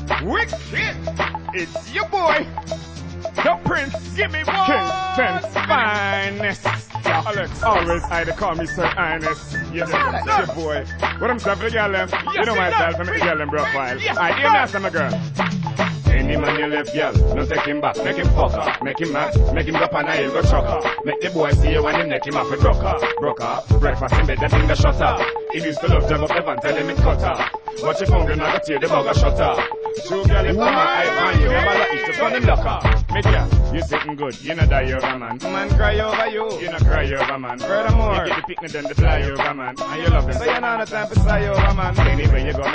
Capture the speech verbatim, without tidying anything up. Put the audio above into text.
Wicked! It's your boy, the Prince. Give me one. Kingston's finest. Yeah, Alex. Always I to call me Sir Ernest. Yes, it's your boy. What I'm saying for the girl, them. You know myself, I'm the girl, them profile. I hear that from the girl. Any man you left, girl, no take him back, make him fuck her, make him mad, make him go pan and he'll go chuck her. Make the boy see you when him neck him off a broke her, broke her. Breakfast in bed, them thing the shutter. He used to love jump up the van, tell him it cut her. Watch your phone, then I go tear the bugger shutter. True girl, if I'm I find you, never let it to run him locker. Make ya, you sitting good, you not die over man. Man cry over you, you not cry over man. Furthermore, you get the picnic then the fly over man. And you love him, so you know no time for sigh over man. Anyway you go,